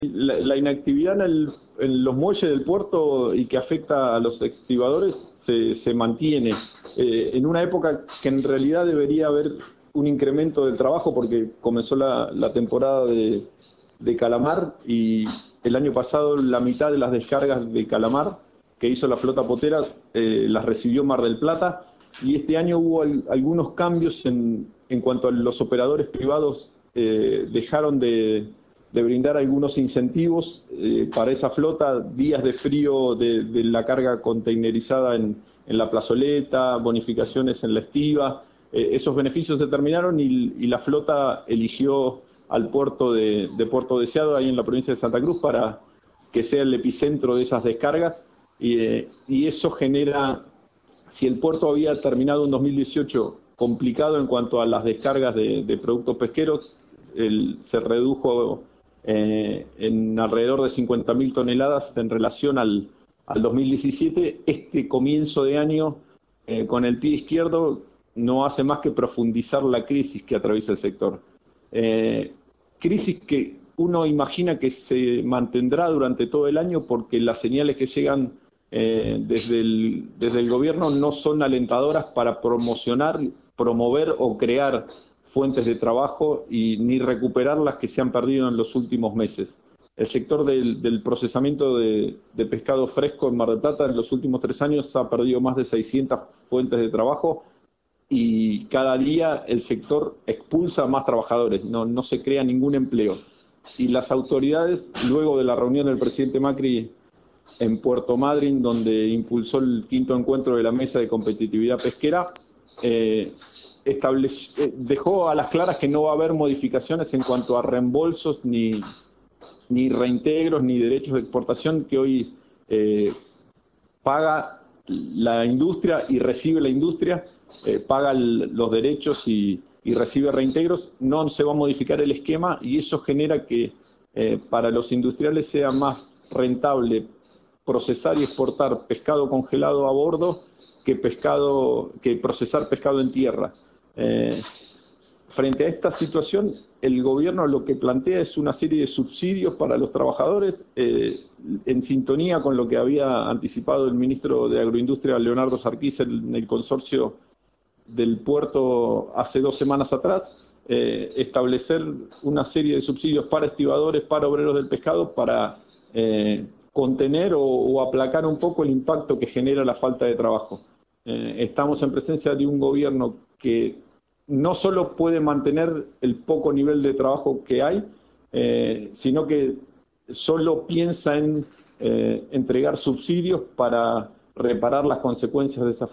La inactividad en los muelles del puerto y que afecta a los estibadores se mantiene. En una época que en realidad debería haber un incremento del trabajo porque comenzó la temporada de calamar y el año pasado la mitad de las descargas de calamar que hizo la flota potera las recibió Mar del Plata, y este año hubo algunos cambios en cuanto a los operadores privados dejaron de brindar algunos incentivos para esa flota, días de frío de la carga containerizada en la plazoleta, bonificaciones en la estiba. Esos beneficios se terminaron y la flota eligió al puerto de Puerto Deseado, ahí en la provincia de Santa Cruz, para que sea el epicentro de esas descargas. Y eso genera, si el puerto había terminado un 2018 complicado en cuanto a las descargas de productos pesqueros, se redujo en alrededor de 50.000 toneladas en relación al 2017. Este comienzo de año, con el pie izquierdo, no hace más que profundizar la crisis que atraviesa el sector. Crisis que uno imagina que se mantendrá durante todo el año porque las señales que llegan desde el gobierno no son alentadoras para promover o crear fuentes de trabajo y ni recuperar las que se han perdido en los últimos meses. El sector del procesamiento de pescado fresco en Mar del Plata en los últimos 3 años ha perdido más de 600 fuentes de trabajo y cada día el sector expulsa a más trabajadores, no se crea ningún empleo. Y las autoridades, luego de la reunión del presidente Macri en Puerto Madryn, donde impulsó el 5º encuentro de la Mesa de Competitividad Pesquera, dejó a las claras que no va a haber modificaciones en cuanto a reembolsos, ni reintegros, ni derechos de exportación que hoy paga la industria y recibe la industria, paga los derechos y recibe reintegros. No se va a modificar el esquema y eso genera que para los industriales sea más rentable procesar y exportar pescado congelado a bordo que procesar pescado en tierra. Frente a esta situación, el gobierno lo que plantea es una serie de subsidios para los trabajadores, en sintonía con lo que había anticipado el ministro de Agroindustria, Leonardo Sarquís, en el consorcio del puerto hace 2 semanas atrás, establecer una serie de subsidios para estibadores, para obreros del pescado, para contener o aplacar un poco el impacto que genera la falta de trabajo. Estamos en presencia de un gobierno que no solo puede mantener el poco nivel de trabajo que hay, sino que solo piensa en entregar subsidios para reparar las consecuencias de esa